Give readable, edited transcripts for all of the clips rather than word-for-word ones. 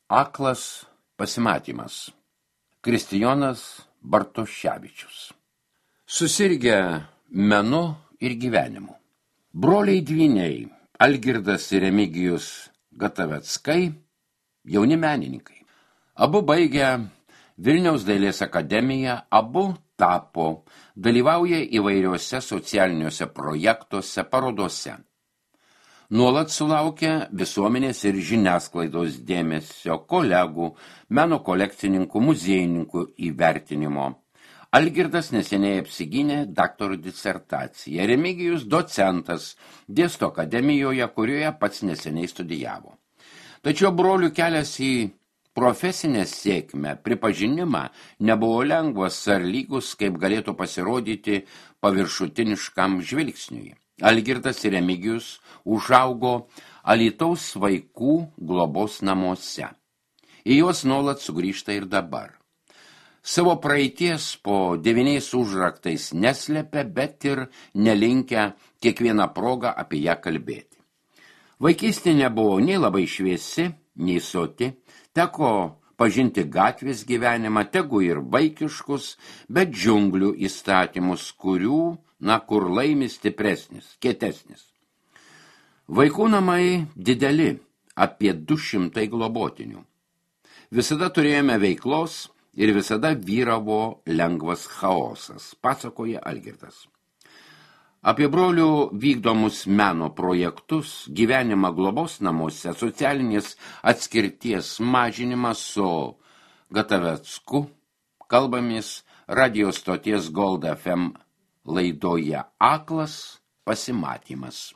Aklas pasimatymas. Kristijonas Bartoševičius. Susirgę menu ir gyvenimu. Broliai dvyniai Algirdas ir Remigijus Gataveckai, jauni menininkai. Abu baigę Vilniaus dailės akademiją, abu dalyvauja įvairiuose socialiniuose projektuose, parodose. Nuolat sulaukia visuomenės ir žiniasklaidos dėmesio, kolegų, meno kolekcininkų, muziejininkų įvertinimo. Algirdas neseniai apsigynė daktaro disertaciją, Remigijus docentas, dėsto akademijoje, kurioje pats neseniai studijavo. Tačiau brolių kelias į profesinę sėkmę, pripažinimą nebuvo lengvas ar lygus, kaip galėtų pasirodyti paviršutiniškam žvilgsniui. Algirdas ir Remigijus užaugo Alytaus vaikų globos namuose. Į juos nuolat sugrįžta ir dabar. Savo praeities po 9 užraktais neslepia, bet ir nelinkę kiekvieną progą apie ją kalbėti. Vaikystė nebuvo nei labai šviesi, nei soti, teko pažinti gatvės gyvenimą, tegu ir vaikiškus, bet džiunglių įstatymus, kur laimi stipresnis, kietesnis. Vaikų namai dideli, apie 200 globotinių. Visada turėjome veiklos ir visada vyravo lengvas chaosas, pasakoja Algirdas. Apie brolių vykdomus meno projektus, gyvenimą globos namuose, socialinės atskirties mažinimą su Gatavecku kalbamės radijo stoties Gold FM laidoje Aklas pasimatymas.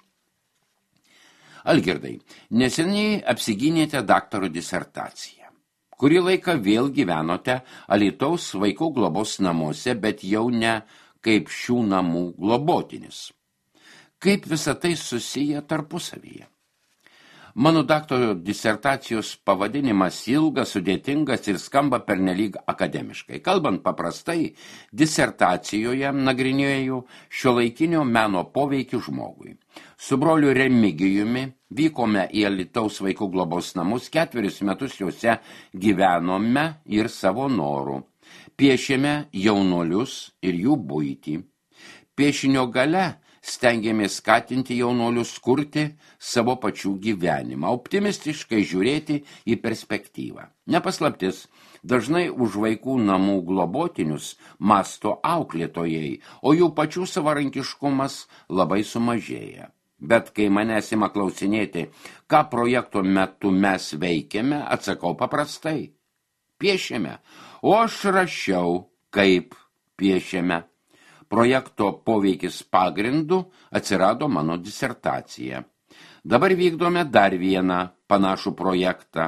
Algirdai, neseniai apsigynėte daktaro disertaciją. Kurį laiką vėl gyvenote Alytaus vaikų globos namuose, bet jau ne kaip šių namų globotinis. Kaip visa tai susiję tarpusavyje? Mano daktaro disertacijos pavadinimas ilgas, sudėtingas ir skamba pernelyg akademiškai. Kalbant paprastai, disertacijoje nagrinėjau šiuolaikinio meno poveikį žmogui. Su broliu Remigijumi vykome į Alytaus vaikų globos namus, 4 metus juose gyvenome ir savo norų. Piešėme jaunuolius ir jų buitį. Piešinio gale stengiamės skatinti jaunuolius kurti savo pačių gyvenimą, optimistiškai žiūrėti į perspektyvą. Nepaslaptis, dažnai už vaikų namų globotinius masto auklėtojai, o jų pačių savarankiškumas labai sumažėja. Bet kai manęs ima klausinėti, ką projekto metu mes veikiame, atsakau paprastai. Piešėme, o aš rašiau, kaip piešėme. Projekto poveikis pagrindu atsirado mano disertacija. Dabar vykdome dar vieną panašų projektą.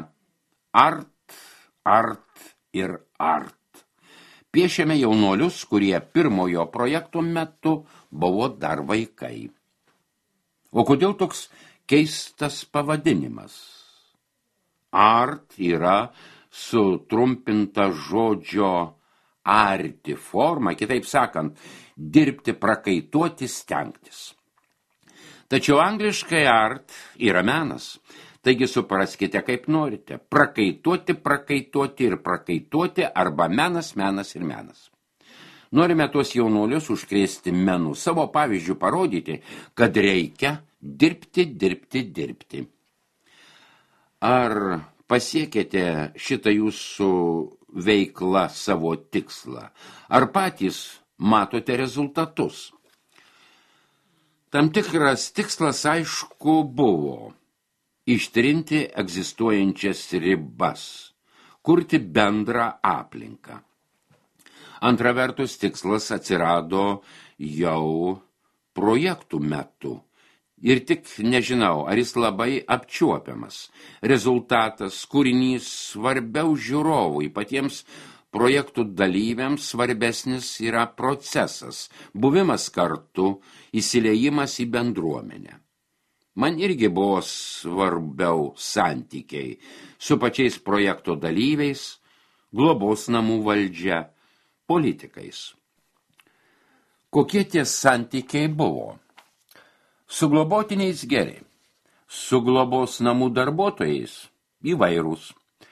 Art ir art. Piešėme jaunuolius, kurie pirmojo projekto metu buvo dar vaikai. O kodėl toks keistas pavadinimas? Art yra sutrumpinta žodžio arti forma, kitaip sakant, dirbti, prakaituoti, stengtis. Tačiau angliškai art yra menas, taigi supraskite kaip norite. Prakaituoti ir prakaituoti arba menas ir menas. Norime tuos jaunuolius užkrėsti menu, savo pavyzdžių parodyti, kad reikia dirbti. Ar pasiekėte šitą jūsų veikla savo tikslą? Ar patys matote rezultatus? Tam tikras tikslas, aišku, buvo ištrinti egzistuojančias ribas, kurti bendrą aplinką. Antra vertus, tikslas atsirado jau projektų metu. Ir tik nežinau, ar jis labai apčiuopiamas. Rezultatas, kūrinys svarbiau žiūrovui, patiems projektų dalyviams svarbesnis yra procesas, buvimas kartu, įsiliejimas į bendruomenę. Man irgi buvo svarbiau santykiai su pačiais projekto dalyviais, globos namų valdžia, politikais. Kokie tie santykiai buvo? Su globotiniais geri, su globos namų darbuotojais įvairūs.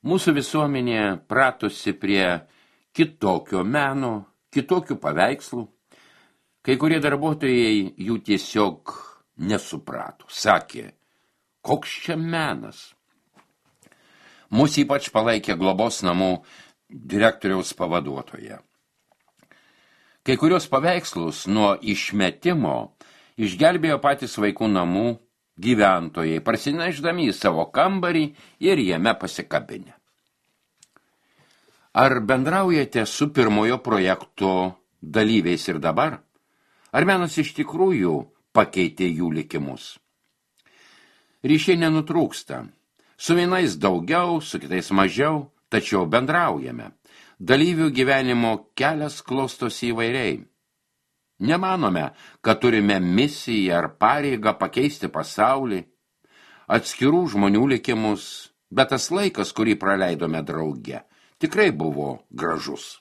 Mūsų visuomenė pratusi prie kitokio meno, kitokių paveikslų. Kai kurie darbuotojai jų tiesiog nesuprato. Sakė, koks čia menas? Mūsų ypač palaikė globos namų direktoriaus pavaduotoja. Kai kurios paveikslus nuo išmetimo išgelbėjo patys vaikų namų gyventojai, parsinešdami į savo kambarį ir jame pasikabinę. Ar bendraujate su pirmojo projekto dalyviais ir dabar? Ar menas iš tikrųjų pakeitė jų likimus? Ryšiai nenutrūksta. Su vienais daugiau, su kitais mažiau, tačiau bendraujame. Dalyvių gyvenimo kelias klostosi įvairiai. Nemanome, kad turime misiją ar pareigą pakeisti pasaulį, atskirų žmonių likimus, bet tas laikas, kurį praleidome drauge, tikrai buvo gražus.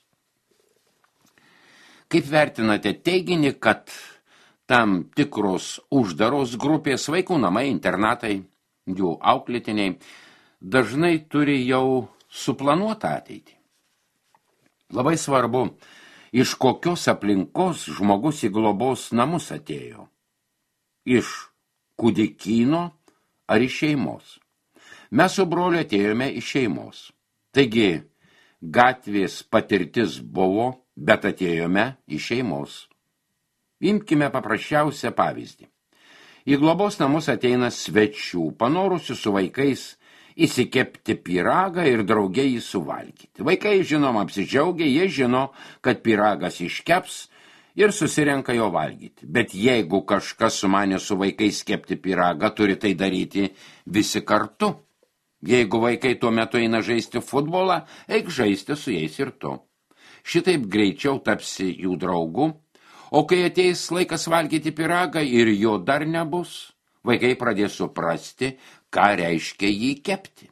Kaip vertinate teiginį, kad tam tikros uždaros grupės vaikų namai, internatai, jų auklėtiniai, dažnai turi jau suplanuotą ateitį? Labai svarbu, iš kokios aplinkos žmogus į globos namus atėjo. Iš kūdikyno ar iš šeimos. Mes su broliu atėjome iš šeimos. Taigi, gatvės patirtis buvo, bet atėjome iš šeimos. Imkime paprasčiausią pavyzdį. Į globos namus ateina svečių, panorusių su vaikais įsikepti pyragą ir drauge jį suvalgyti. Vaikai, žinoma, apsidžiaugia, jie žino, kad pyragas iškeps ir susirenka jo valgyti. Bet jeigu kažkas sumanė su vaikais kepti pyragą, turi tai daryti visi kartu. Jeigu vaikai tuo metu eina žaisti futbolą, eik žaisti su jais ir tu. Šitaip greičiau tapsi jų draugu, o kai ateis laikas valgyti pyragą ir jo dar nebus, vaikai pradės suprasti, ką reiškia jį kepti.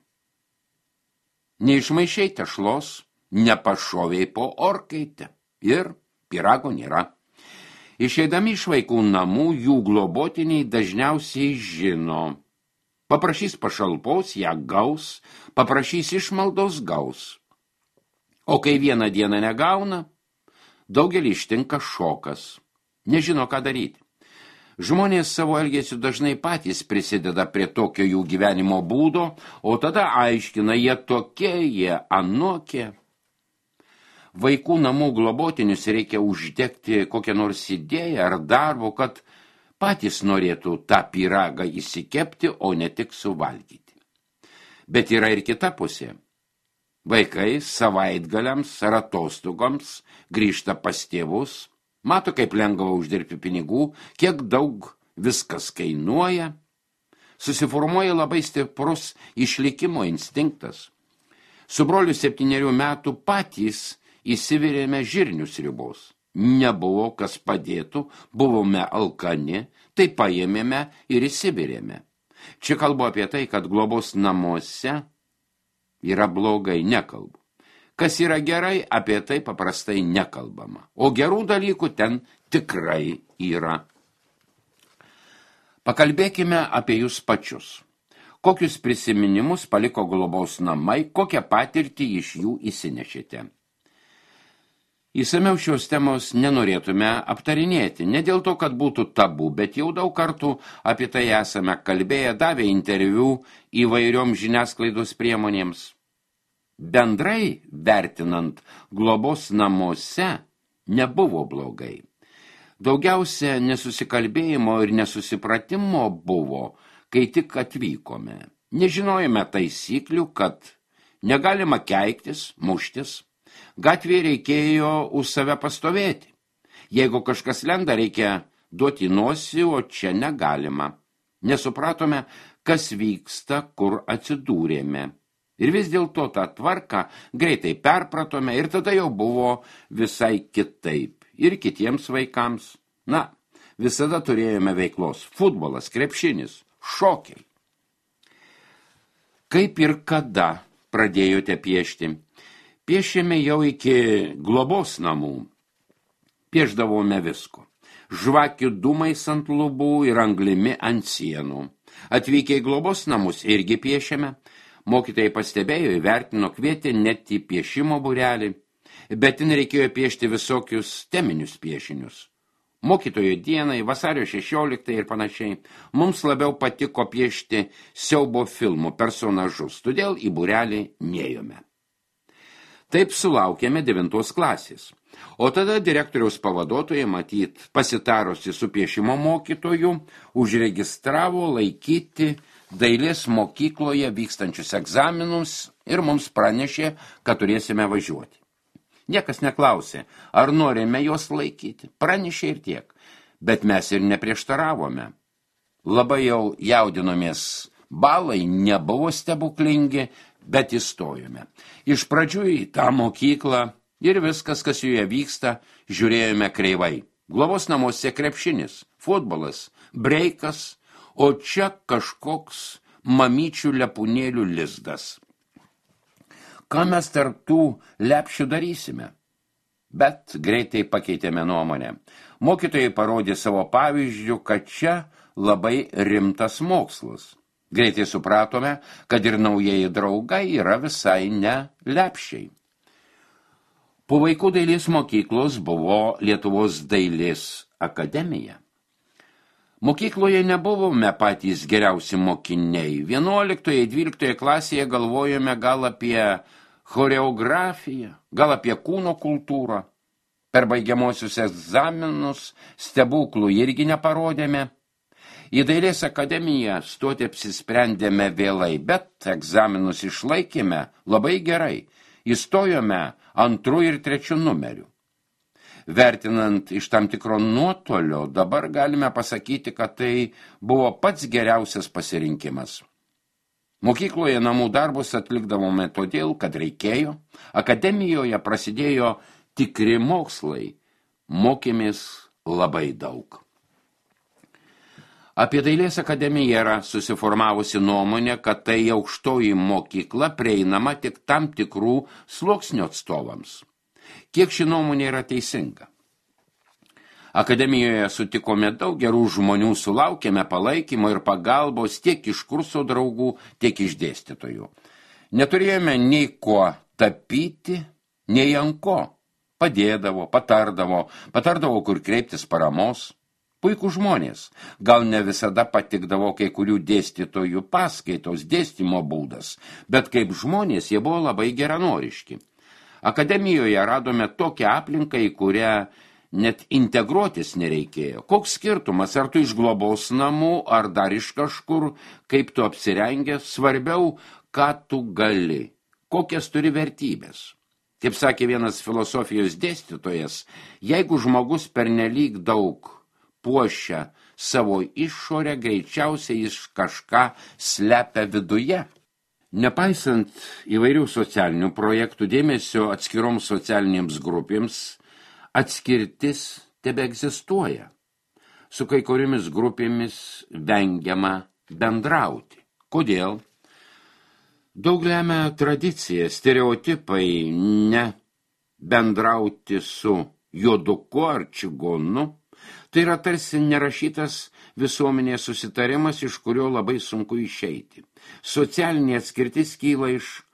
Neišmaišiai tešlos, nepašoviai po orkaitę ir pyrago nėra. Išeidami iš vaikų namų, jų globotiniai dažniausiai žino. Paprašys pašalpos, ją gaus, paprašys išmaldos, gaus. O kai vieną dieną negauna, daugelį ištinka šokas. Nežino, ką daryti. Žmonės savo elgesiu dažnai patys prisideda prie tokio jų gyvenimo būdo, o tada aiškina, jie tokie, jie anokie. Vaikų namų globotinius reikia uždegti kokią nors idėją ar darbo, kad patys norėtų tą pyragą įsikepti, o ne tik suvalgyti. Bet yra ir kita pusė. Vaikai savaitgaliams ar atostogoms grįžta pas tėvus, mato, kaip lengva uždirbti pinigų, kiek daug viskas kainuoja. Susiformuoja labai stiprus išlikimo instinktas. Su broliu 7 metų patys įsivirėme žirnius ribos. Nebuvo, kas padėtų, buvome alkani, tai paėmėme ir įsivirėme. Čia kalbu apie tai, kad globos namuose yra blogai, nekalbu. Kas yra gerai, apie tai paprastai nekalbama. O gerų dalykų ten tikrai yra. Pakalbėkime apie jūs pačius. Kokius prisiminimus paliko globos namai, kokią patirtį iš jų įsinešėte? Įsamiau šios temos nenorėtume aptarinėti, ne dėl to, kad būtų tabu, bet jau daug kartų apie tai esame kalbėję, davę interviu įvairiom žiniasklaidos priemonėms. Bendrai vertinant, globos namuose nebuvo blogai. Daugiausia nesusikalbėjimo ir nesusipratimo buvo, kai tik atvykome. Nežinojome taisyklių, kad negalima keiktis, muštis. Gatvėje reikėjo už save pastovėti. Jeigu kažkas lenda, reikia duoti nosį, o čia negalima. Nesupratome, kas vyksta, kur atsidūrėme. Ir vis dėlto tą tvarką greitai perpratome ir tada jau buvo visai kitaip. Ir kitiems vaikams. Na, visada turėjome veiklos. Futbolas, krepšinis, šokiai. Kaip ir kada pradėjote piešti? Piešėme jau iki globos namų. Pieždavome visko. Žvakių dūmais ant lubų ir anglimi ant sienų. Atvykę į globos namus irgi piešėme. Mokytojai pastebėjo, įvertino, kvietė net į piešimo būrelį, bet ten reikėjo piešti visokius teminius piešinius. Mokytojo dienai, vasario 16 ir panašiai, mums labiau patiko piešti siaubo filmų personažus, todėl į būrelį nėjome. Taip sulaukėme 9 klasės. O tada direktoriaus pavaduotoja, matyt, pasitarusi su piešimo mokytoju, užregistravo laikyti dailės mokykloje vykstančius egzaminus ir mums pranešė, kad turėsime važiuoti. Niekas neklausė, ar norime juos laikyti. Pranešė ir tiek, bet mes ir neprieštaravome. Labai jau jaudinomės, balai nebuvo stebuklingi, bet įstojome. Iš pradžių į tą mokyklą ir viskas, kas joje vyksta, žiūrėjome kreivai. Globos namuose krepšinis, futbolas, breikas, o čia kažkoks mamyčių lepūnėlių lizdas. Ką mes tarp tų lepšių darysime? Bet greitai pakeitėme nuomonę. Mokytojai parodė savo pavyzdžių, kad čia labai rimtas mokslas. Greitai supratome, kad ir naujieji draugai yra visai ne lepšiai. Po vaikų dailės mokyklos buvo Lietuvos dailės akademija. Mokykloje nebuvome patys geriausi mokiniai. 11-12 klasėje galvojome gal apie choreografiją, gal apie kūno kultūrą. Per baigiamosius egzaminus stebuklų irgi neparodėme. Į dailės akademiją stoti apsisprendėme vėlai, bet egzaminus išlaikėme labai gerai. Įstojome 2 ir 3 numerių. Vertinant iš tam tikro nuotolio, dabar galime pasakyti, kad tai buvo pats geriausias pasirinkimas. Mokykloje namų darbus atlikdavome todėl, kad reikėjo. Akademijoje prasidėjo tikri mokslai. Mokėmės labai daug. Apie dailės akademiją yra susiformavusi nuomonė, kad tai aukštoji mokykla prieinama tik tam tikrų sluoksnių atstovams. Kiek ši nuomonė yra teisinga? Akademijoje sutikome daug gerų žmonių, sulaukėme palaikymo ir pagalbos tiek iš kurso draugų, tiek iš dėstytojų. Neturėjome nei ko tapyti, nei ant ko. Padėdavo, patardavo, kur kreiptis paramos. Puikų žmonės. Gal ne visada patikdavo kai kurių dėstytojų paskaitos, dėstymo būdas, bet kaip žmonės jie buvo labai geranoriški. Akademijoje radome tokią aplinką, į kurią net integruotis nereikėjo. Koks skirtumas, ar tu iš globos namų, ar dar iš kažkur, kaip tu apsirengęs, svarbiau, ką tu gali, kokias turi vertybės. Kaip sakė vienas filosofijos dėstytojas, jeigu žmogus pernelyg daug puošia savo išorę, greičiausiai jis kažką slepia viduje. Nepaisant įvairių socialinių projektų dėmesio atskiroms socialinėms grupėms, atskirtis tebeegzistuoja. Su kai kuriomis grupėmis vengiama bendrauti. Kodėl? Daug lemia tradicija, stereotipai, ne bendrauti su juoduku ar čigonu. Tai yra tarsi nerašytas visuomenės susitarimas, iš kurio labai sunku išeiti. Socialinė atskirtis kyla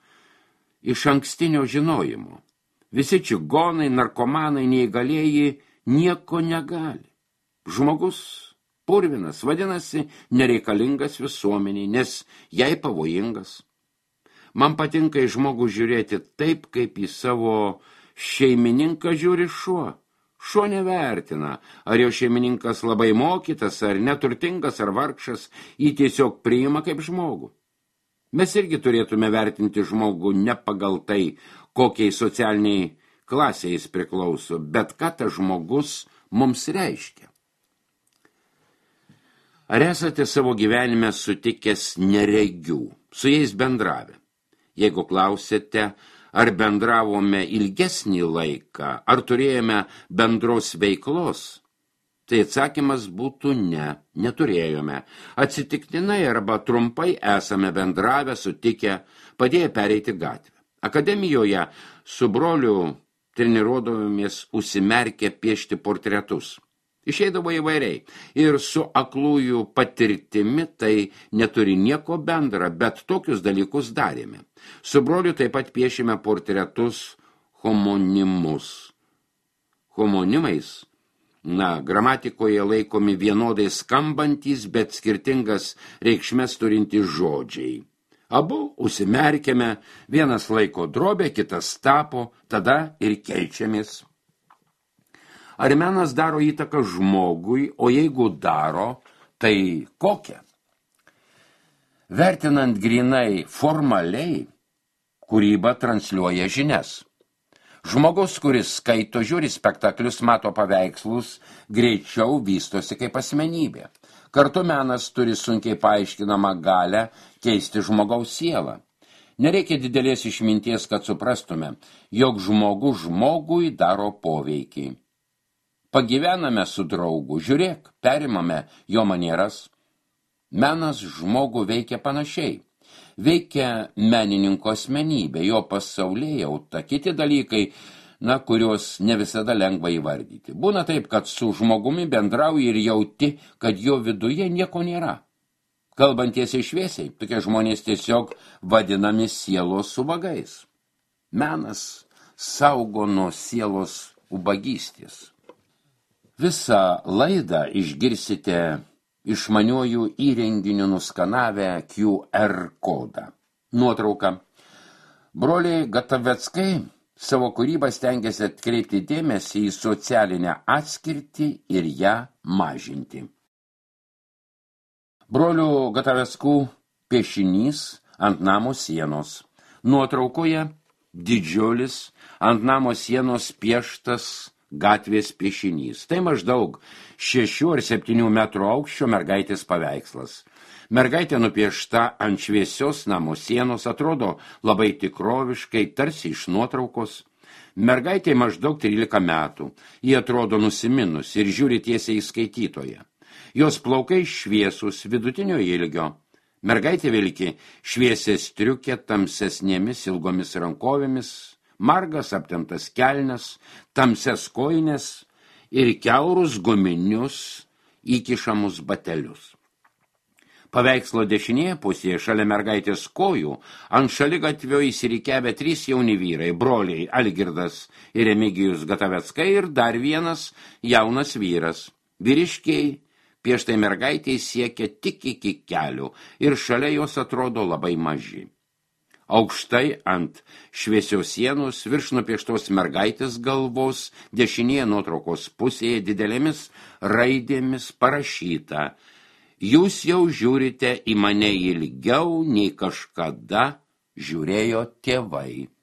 iš ankstinio žinojimo. Visi čigonai, narkomanai, neįgalieji nieko negali. Žmogus purvinas, vadinasi, nereikalingas visuomeniai, nes jai pavojingas. Man patinka į žmogų žiūrėti taip, kaip į savo šeimininką žiūri šuo. Šuo nevertina, ar jo šeimininkas labai mokytas, ar neturtingas, ar vargšas, jį tiesiog priima kaip žmogų. Mes irgi turėtume vertinti žmogų ne pagal tai, kokiai socialiniai klasiai jis priklauso, bet ką tas žmogus mums reiškia. Ar esate savo gyvenime sutikęs neregių, su jais bendravę? Jeigu klausėte, ar bendravome ilgesnį laiką, ar turėjome bendros veiklos, tai atsakymas būtų ne, neturėjome. Atsitiktinai arba trumpai esame bendravę, sutikę, padėję pereiti gatvę. Akademijoje su broliu treniruodavomės užsimerkę piešti portretus. Išeidavo įvairiai. Ir su aklųjų patirtimi tai neturi nieko bendra, bet tokius dalykus darėme. Su broliu taip pat piešėme portretus homonimus. Homonimais, gramatikoje laikomi vienodai skambantys, bet skirtingas reikšmes turintys žodžiai. Abu užsimerkėme, vienas laiko drobė, kitas tapo, tada ir keičiamės. Ar menas daro įtaką žmogui, o jeigu daro, tai kokią? Vertinant grinai formaliai, kūryba transliuoja žinias. Žmogus, kuris skaito, žiūri spektaklius, mato paveikslus, greičiau vystosi kaip asmenybė. Kartu menas turi sunkiai paaiškinamą galią keisti žmogaus sielą. Nereikia didelės išminties, kad suprastume, jog žmogus žmogui daro poveikį. Pagyvename su draugu, žiūrėk, perimame jo manieras. Menas žmogų veikia panašiai. Veikia menininko asmenybė, jo pasaulėjauta, kiti dalykai, kuriuos ne visada lengva įvardyti. Būna taip, kad su žmogumi bendrauji ir jauti, kad jo viduje nieko nėra. Kalbant tiesiai šviesiai, tokie žmonės tiesiog vadinami sielos ubagais. Menas saugo nuo sielos ubagystės. Visą laidą išgirsite išmaniuoju įrenginiu nuskanavę QR kodą. Nuotrauka. Broliai Gataveckai savo kūrybą stengiasi atkreipti dėmesį į socialinę atskirtį ir ją mažinti. Brolių Gataveckų piešinys ant namo sienos. Nuotraukoje didžiulis ant namo sienos pieštas gatvės piešinys. Tai maždaug 6 ar 7 metrų aukščio mergaitės paveikslas. Mergaitė nupiešta ant šviesios namo sienos, atrodo labai tikroviškai, tarsi iš nuotraukos. Mergaitė maždaug 13 metų. Ji atrodo nusiminus ir žiūri tiesiai į skaitytoją. Jos plaukai šviesus, vidutinio ilgio. Mergaitė vilki šviesią striukę tamsesnėmis ilgomis rankovėmis, margas aptemptas kelnes, tamsias kojines ir kiaurus guminius įkišamus batelius. Paveikslo dešinėje pusėje šalia mergaitės kojų ant šaligatvio įsirikiavę 3 jauni vyrai, broliai Algirdas ir Remigijus Gataveckai ir dar vienas jaunas vyras. Vyriškiai pieštai mergaitei siekia tik iki kelių ir šalia jos atrodo labai maži. Aukštai ant šviesios sienos virš nupieštos mergaitės galvos dešinėje nuotraukos pusėje didelėmis raidėmis parašyta: jūs jau žiūrite į mane ilgiau nei kažkada žiūrėjo tėvai.